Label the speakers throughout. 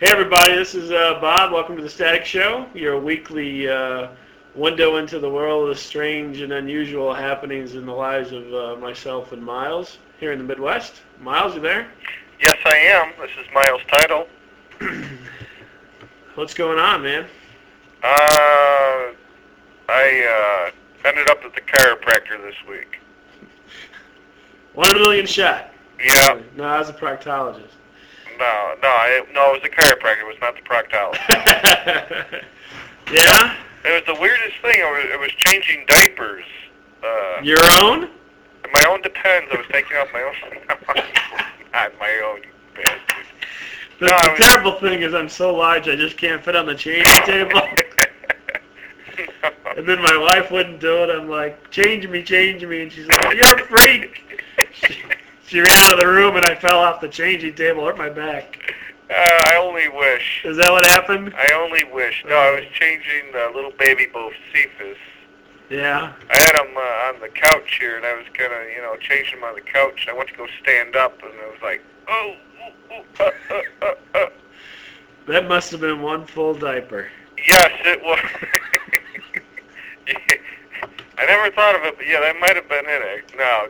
Speaker 1: Hey everybody, this is Bob. Welcome to the Static Show, your weekly window into the world of strange and unusual happenings in the lives of myself and Miles here in the Midwest. Miles, you there?
Speaker 2: Yes, I am. This is Miles Title.
Speaker 1: What's going on, man?
Speaker 2: I ended up at the chiropractor this week.
Speaker 1: 1 in a million shot.
Speaker 2: Yeah.
Speaker 1: No, I was a proctologist.
Speaker 2: No, it was the chiropractor. It was not the proctologist.
Speaker 1: Yeah?
Speaker 2: It was the weirdest thing. It was changing diapers.
Speaker 1: Your own?
Speaker 2: My own depends. I was taking out my own. Not my own, you bastard.
Speaker 1: The terrible thing is I'm so large I just can't fit on the changing table. And then my wife wouldn't do it. I'm like, change me. And she's like, you're a freak. She ran out of the room and I fell off the changing table, hurt my back.
Speaker 2: I only wish.
Speaker 1: Is that what happened?
Speaker 2: I only wish. No, I was changing little baby Bocephus.
Speaker 1: Yeah.
Speaker 2: I had him on the couch here, and I was gonna, change him on the couch. I went to go stand up, and I was like,
Speaker 1: That must have been one full diaper.
Speaker 2: Yes, it was. I never thought of it, but yeah, that might have been it. No.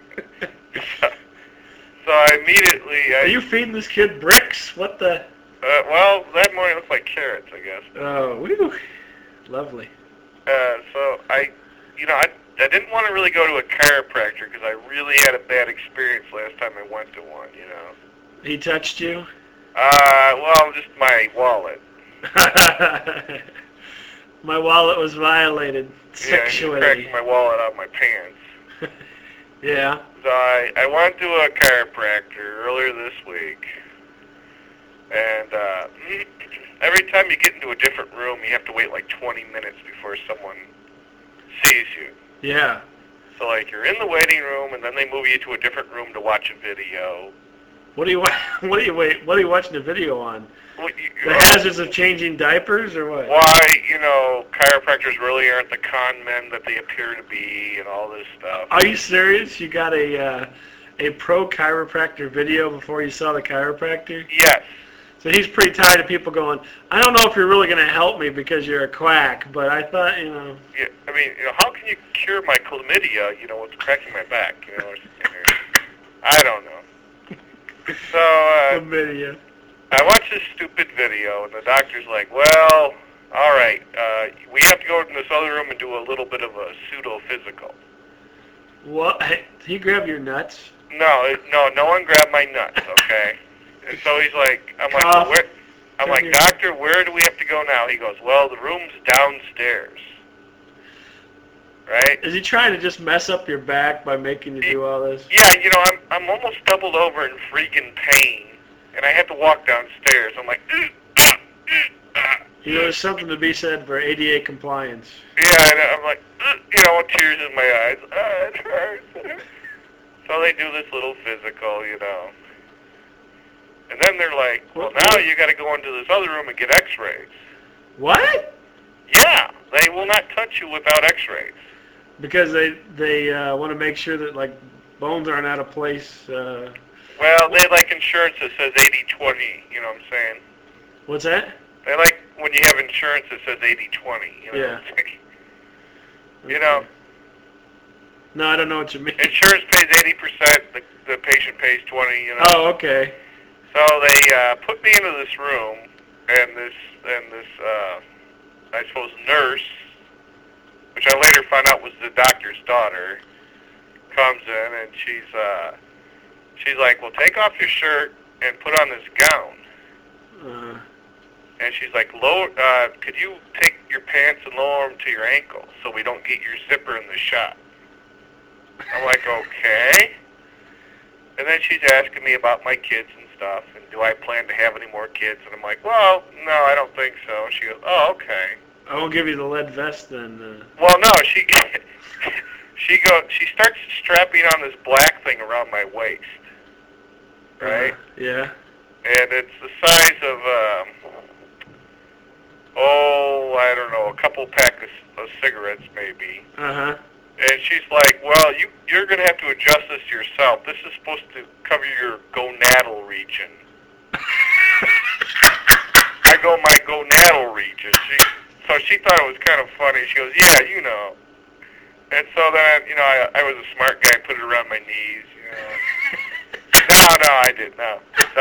Speaker 2: So I immediately...
Speaker 1: Are you feeding this kid bricks? What the...
Speaker 2: well, that morning it looked like carrots, I guess.
Speaker 1: Oh, whew. Lovely.
Speaker 2: So I didn't want to really go to a chiropractor because I really had a bad experience last time I went to one,
Speaker 1: He touched you?
Speaker 2: Well, just my wallet.
Speaker 1: My wallet was violated sexually.
Speaker 2: Yeah, he cracked my wallet out of my pants.
Speaker 1: Yeah.
Speaker 2: So I went to a chiropractor earlier this week, and every time you get into a different room, you have to wait like 20 minutes before someone sees you.
Speaker 1: Yeah.
Speaker 2: So like you're in the waiting room, and then they move you to a different room to watch a video.
Speaker 1: What are you watching the video on? The hazards of changing diapers, or what?
Speaker 2: Why, chiropractors really aren't the con men that they appear to be, and all this stuff.
Speaker 1: Are you serious? You got a pro chiropractor video before you saw the chiropractor?
Speaker 2: Yes.
Speaker 1: So he's pretty tired of people going, I don't know if you're really going to help me because you're a quack, but I thought,
Speaker 2: Yeah, I mean, how can you cure my chlamydia, with cracking my back, I don't know. So,
Speaker 1: chlamydia.
Speaker 2: I watched this stupid video, and the doctor's like, well, all right, we have to go in this other room and do a little bit of a pseudo-physical.
Speaker 1: What? He grabbed your nuts?
Speaker 2: No one grabbed my nuts, okay? And so he's like, I'm like, doctor, where do we have to go now? He goes, well, the room's downstairs. Right?
Speaker 1: Is he trying to just mess up your back by making you do all this?
Speaker 2: Yeah, I'm almost doubled over in freaking pain, and I had to walk downstairs. I'm like,
Speaker 1: There's something to be said for ADA compliance.
Speaker 2: Yeah, and I'm like, with tears in my eyes. It hurts. So they do this little physical, And then they're like, well, now you got to go into this other room and get x-rays.
Speaker 1: What?
Speaker 2: Yeah, they will not touch you without x-rays.
Speaker 1: Because they want to make sure that, bones aren't out of place.
Speaker 2: Well, they like insurance that says 80-20, you know what I'm saying?
Speaker 1: What's that?
Speaker 2: They like when you have insurance that says 80-20, you know what I'm saying?
Speaker 1: Okay. No, I don't know what you mean.
Speaker 2: Insurance pays 80%, the patient pays 20,
Speaker 1: Oh, okay.
Speaker 2: So they put me into this room, and this I suppose nurse, which I later found out was the doctor's daughter, comes in, and she's like, well, take off your shirt and put on this gown. And she's like, could you take your pants and lower them to your ankles so we don't get your zipper in the shot? I'm like, okay. And then she's asking me about my kids and stuff, and do I plan to have any more kids? And I'm like, well, no, I don't think so. And she goes, oh, okay.
Speaker 1: I won't give you the lead vest then.
Speaker 2: Well, no, she starts strapping on this black thing around my waist, right?
Speaker 1: Yeah.
Speaker 2: And it's the size of, I don't know, a couple pack of cigarettes maybe.
Speaker 1: Uh-huh.
Speaker 2: And she's like, well, you're going to have to adjust this yourself. This is supposed to cover your gonadal region. region. So she thought it was kind of funny. She goes, yeah, you know. And so then, I was a smart guy and put it around my knees, No, I didn't, no.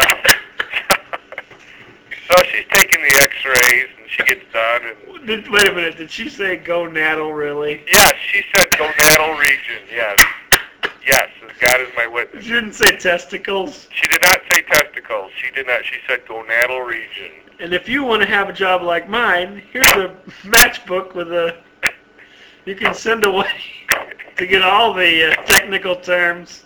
Speaker 2: So she's taking the x-rays, and she gets done. And
Speaker 1: Wait a minute, did she say gonadal, really?
Speaker 2: yes, she said gonadal region, yes. Yes, as God is my witness.
Speaker 1: She didn't say testicles?
Speaker 2: She did not say testicles. She did not. She said gonadal region.
Speaker 1: And if you want to have a job like mine, here's a matchbook with you can send away to get all the technical terms.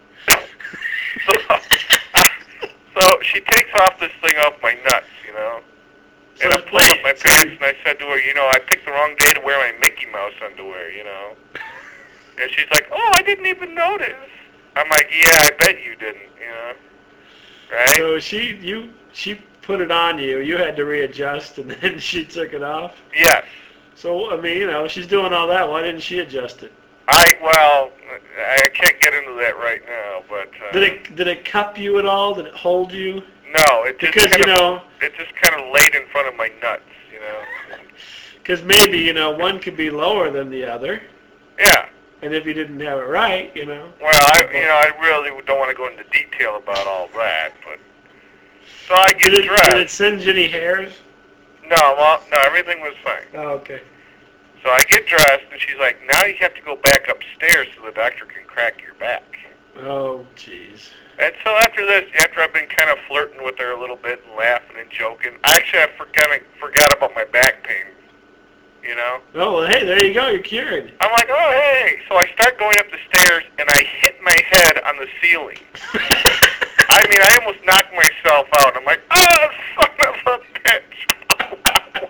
Speaker 2: So she takes off this thing off my nuts, And I pulled up my pants and I said to her, I picked the wrong day to wear my Mickey Mouse underwear, And she's like, oh, I didn't even notice. I'm like, yeah, I bet you didn't, Right?
Speaker 1: So she put it on you. You had to readjust, and then she took it off?
Speaker 2: Yes.
Speaker 1: So, I mean, she's doing all that. Why didn't she adjust it?
Speaker 2: I can't get into that right now, but...
Speaker 1: Did it cup you at all? Did it hold you?
Speaker 2: No, it just it just kind of laid in front of my nuts,
Speaker 1: Because maybe, one could be lower than the other.
Speaker 2: Yeah.
Speaker 1: And if you didn't have it right,
Speaker 2: Well, I really don't want to go into detail about all that, but... So I get dressed.
Speaker 1: Did it singe any hairs?
Speaker 2: No, everything was fine.
Speaker 1: Oh, okay.
Speaker 2: So I get dressed, and she's like, now you have to go back upstairs so the doctor can crack your back.
Speaker 1: Oh, jeez.
Speaker 2: And so after this, after I've been kind of flirting with her a little bit and laughing and joking, I forgot about my back pain,
Speaker 1: Oh, well, hey, there you go. You're cured.
Speaker 2: I'm like, oh, hey. So I start going up the stairs, and I hit my head on the ceiling. I mean, I almost knocked myself out. I'm like, oh, son of a bitch.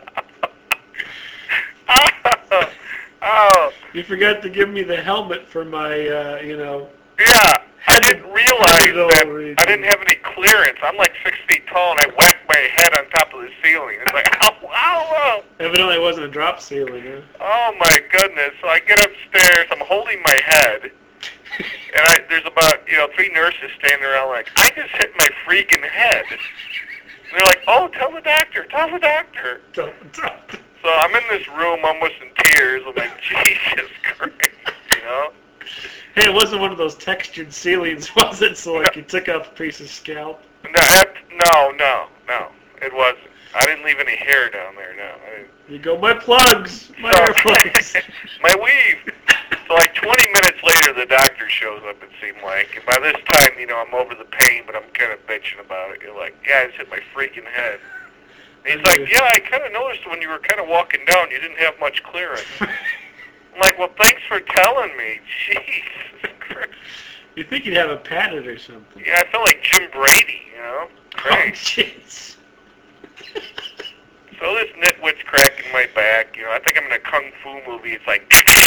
Speaker 2: Oh.
Speaker 1: You forgot to give me the helmet for my,
Speaker 2: Yeah, I didn't realize that I didn't have any clearance. I'm like 6 feet tall, and I whacked my head on top of the ceiling. It's like, ow, ow, ow.
Speaker 1: Evidently it wasn't a drop ceiling, huh?
Speaker 2: Oh, my goodness. So I get upstairs. I'm holding my head. And there's about, 3 nurses standing around like, I just hit my freaking head. And they're like, oh, tell the doctor. So I'm in this room almost in tears. I'm like, Jesus Christ,
Speaker 1: Hey, it wasn't one of those textured ceilings, was it? So, like, you took off a piece of scalp?
Speaker 2: No, it wasn't. I didn't leave any hair down there, no.
Speaker 1: You go, my plugs, my hair plugs.
Speaker 2: My weave. So, like, 20 minutes later, the doctor shows up, it seemed like. And by this time, I'm over the pain, but I'm kind of bitching about it. You're like, yeah, I just hit my freaking head. And he's like, yeah, I kind of noticed when you were kind of walking down, you didn't have much clearance. I'm like, well, thanks for telling me. Jesus Christ.
Speaker 1: You think you'd have a padded or something.
Speaker 2: Yeah, I felt like Jim Brady, Great.
Speaker 1: Oh, jeez.
Speaker 2: So this nitwit's cracking my back. I think I'm in a kung fu movie. It's like...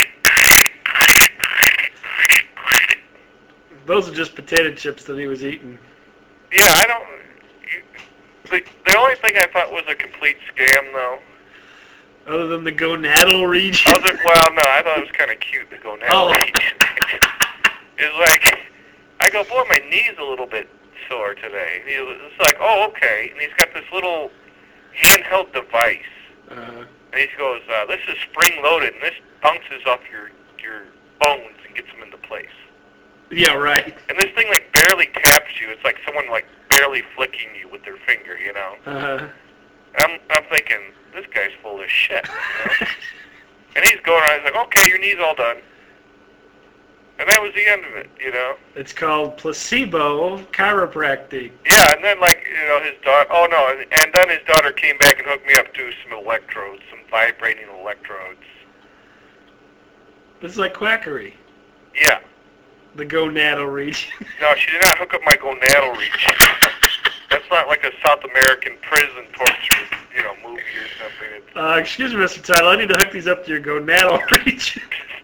Speaker 1: Those are just potato chips that he was eating.
Speaker 2: Yeah, I don't... The only thing I thought was a complete scam, though.
Speaker 1: Other than the gonadal region?
Speaker 2: No, I thought it was kind of cute, the gonadal region. It's like, I go, boy, my knee's a little bit sore today. It's like, oh, okay. And he's got this little handheld device. And he goes, this is spring-loaded, and this bounces off your bones and gets them into place.
Speaker 1: Yeah, right.
Speaker 2: And this thing, like, barely taps you. It's like someone, like, barely flicking you with their finger,
Speaker 1: Uh-huh.
Speaker 2: And I'm thinking, this guy's full of shit, And he's going around, he's like, okay, your knee's all done. And that was the end of it,
Speaker 1: It's called placebo chiropractic.
Speaker 2: Yeah, and then, like, his daughter, and then his daughter came back and hooked me up to some electrodes, some vibrating electrodes.
Speaker 1: This is like quackery.
Speaker 2: Yeah.
Speaker 1: The gonadal region.
Speaker 2: No, she did not hook up my gonadal region. That's not like a South American prison torture, movie or something.
Speaker 1: Excuse me, Mr. Tyler, I need to hook these up to your gonadal region.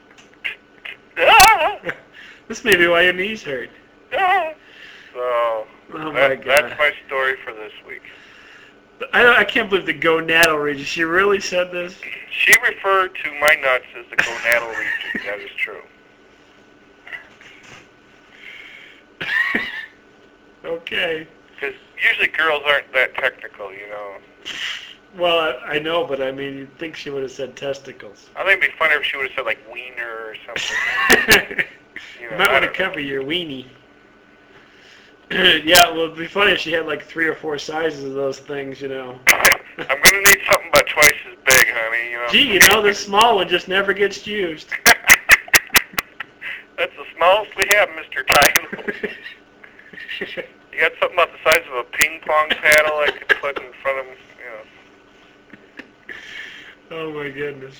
Speaker 1: This may be why your knees hurt.
Speaker 2: So,
Speaker 1: my God.
Speaker 2: That's my story for this week.
Speaker 1: I can't believe the gonadal region. She really said this?
Speaker 2: She referred to my nuts as the gonadal region. That is true.
Speaker 1: Okay.
Speaker 2: Because usually girls aren't that technical,
Speaker 1: Well, I know, but I mean, you'd think she would have said testicles.
Speaker 2: I think it'd be funnier if she would have said like wiener or something.
Speaker 1: You might want to cover your weenie. Yeah, well, it'd be funny if she had like 3 or 4 sizes of those things, you know.
Speaker 2: I'm gonna need something about twice as big, honey. You know.
Speaker 1: Gee, you know, this small one just never gets used.
Speaker 2: That's the smallest we have, Mr. Titan. You got something about the size of a ping pong paddle I could put in front of him, you know.
Speaker 1: Oh my goodness.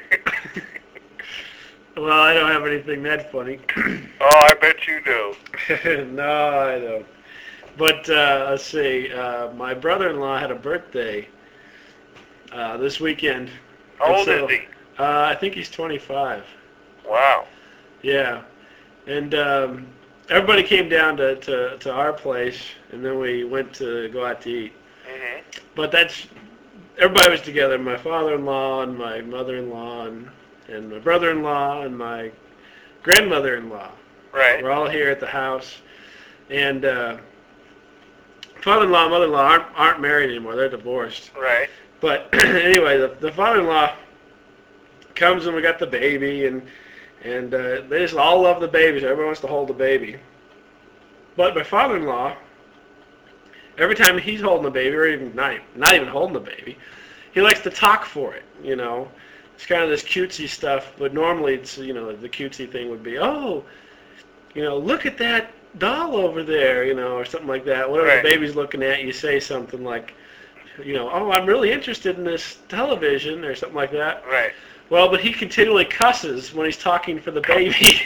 Speaker 1: Well, I don't have anything that funny.
Speaker 2: Oh, I bet you do.
Speaker 1: No, I don't. But let's see. My brother-in-law had a birthday this weekend.
Speaker 2: How old is he?
Speaker 1: I think he's 25.
Speaker 2: Wow.
Speaker 1: Yeah. And everybody came down to our place, and then we went to go out to eat.
Speaker 2: Mm-hmm.
Speaker 1: But everybody was together. My father-in-law and my mother-in-law and my brother-in-law and my grandmother-in-law.
Speaker 2: Right.
Speaker 1: We're all here at the house. And father-in-law and mother-in-law aren't married anymore. They're divorced.
Speaker 2: Right.
Speaker 1: But anyway, the father-in-law comes and we got the baby, and they just all love the babies. Everyone wants to hold the baby. But my father-in-law, every time he's holding the baby, or even not even holding the baby, he likes to talk for it, you know. It's kind of this cutesy stuff, but normally it's, you know, the cutesy thing would be, oh, you know, look at that doll over there, you know, or something like that. Whatever
Speaker 2: Right.
Speaker 1: the baby's looking at, you say something like, you know, oh, I'm really interested in this television, or something like that.
Speaker 2: Right.
Speaker 1: Well, but he continually cusses when he's talking for the baby.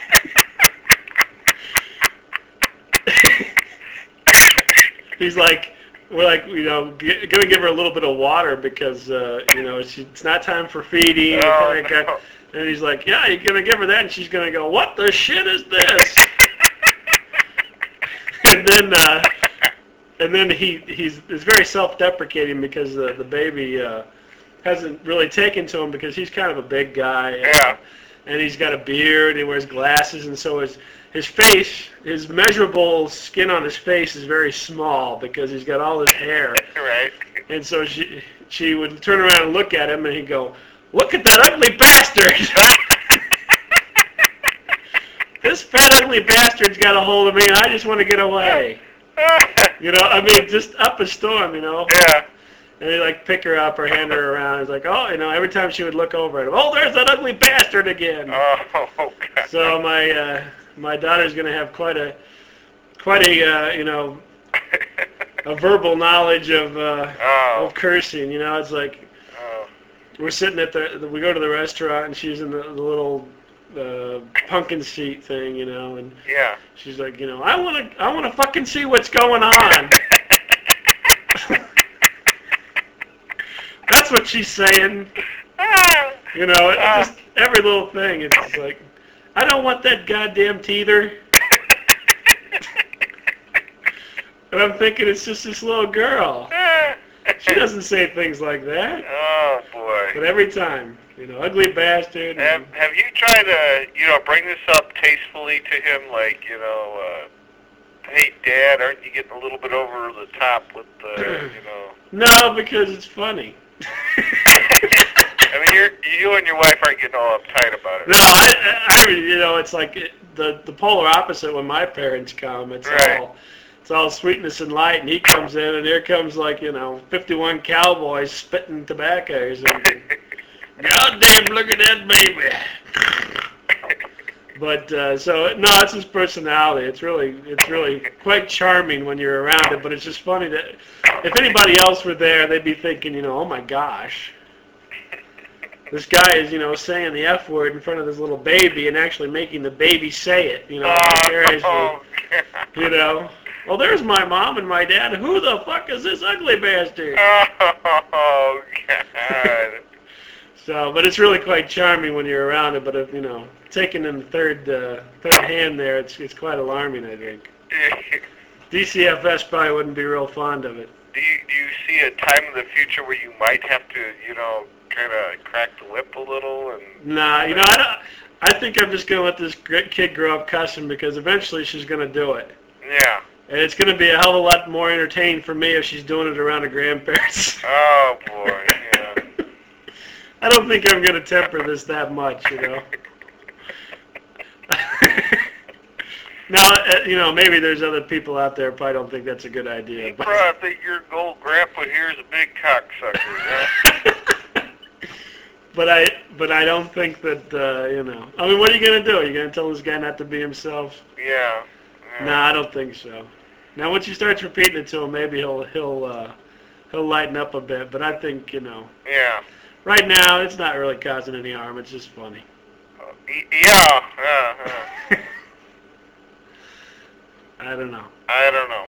Speaker 1: He's like, we're like, you know, gonna give her a little bit of water because, you know, it's not time for feeding.
Speaker 2: Oh, no.
Speaker 1: And he's like, yeah, you're gonna give her that, and she's gonna go, what the shit is this? and then he's very self-deprecating because the baby hasn't really taken to him because he's kind of a big guy.
Speaker 2: Yeah.
Speaker 1: And he's got a beard, and he wears glasses, and so his face, his measurable skin on his face is very small because he's got all his hair.
Speaker 2: Right.
Speaker 1: And so she would turn around and look at him, and he'd go, look at that ugly bastard! This fat ugly bastard's got a hold of me, and I just want to get away. You know, I mean, just up a storm, you know.
Speaker 2: Yeah.
Speaker 1: And he'd like pick her up or hand her around. He's like, oh, you know, every time she would look over at him, oh, there's that ugly bastard again.
Speaker 2: Oh, God.
Speaker 1: So my daughter's going to have quite a you know, a verbal knowledge of cursing. You know, it's like we're sitting at we go to the restaurant, and she's in the little pumpkin seat thing, you know, and
Speaker 2: Yeah.
Speaker 1: she's like, you know, I want to fucking see what's going on. That's what she's saying. You know, just every little thing. It's just like, I don't want that goddamn teether. And I'm thinking it's just this little girl. She doesn't say things like that.
Speaker 2: Oh, boy.
Speaker 1: But every time, you know, ugly bastard.
Speaker 2: Have you tried to, you know, bring this up tastefully to him, like, you know, hey, Dad, aren't you getting a little bit over the top with the, you know?
Speaker 1: No, because it's funny.
Speaker 2: I mean, you and your wife aren't getting all uptight about it.
Speaker 1: No, I you know, it's like the polar opposite when my parents come. It's all sweetness and light, and he comes in, and here comes, like, you know, 51 cowboys spitting tobacco or something. God damn, look at that baby. But, so, no, it's his personality. It's really quite charming when you're around it, but it's just funny that if anybody else were there, they'd be thinking, you know, oh my gosh. This guy is, you know, saying the F word in front of this little baby and actually making the baby say it, you know, seriously. You know. Well, there's my mom and my dad. Who the fuck is this ugly bastard?
Speaker 2: Oh, God.
Speaker 1: So, but it's really quite charming when you're around it. But if, you know, taken in the third hand there, it's quite alarming, I think. DCFS probably wouldn't be real fond of it.
Speaker 2: Do you see a time in the future where you might have to, you know, kind of crack the whip a little? And
Speaker 1: Nah, you know, I think I'm just going to let this kid grow up cussing because eventually she's going to do it.
Speaker 2: Yeah.
Speaker 1: And it's going to be a hell of a lot more entertaining for me if she's doing it around her grandparents.
Speaker 2: Oh, boy, yeah.
Speaker 1: I don't think I'm going to temper this that much, you know. Now, maybe there's other people out there who probably don't think that's a good idea.
Speaker 2: You probably think your old grandpa here is a big cocksucker, huh?
Speaker 1: But I don't think that, I mean, what are you going to do? Are you going to tell this guy not to be himself?
Speaker 2: Yeah.
Speaker 1: No, I don't think so. Now, once you start repeating it to him, maybe he'll lighten up a bit. But I think,
Speaker 2: Yeah.
Speaker 1: right now, it's not really causing any harm. It's just funny.
Speaker 2: Yeah.
Speaker 1: I don't know.
Speaker 2: I don't know.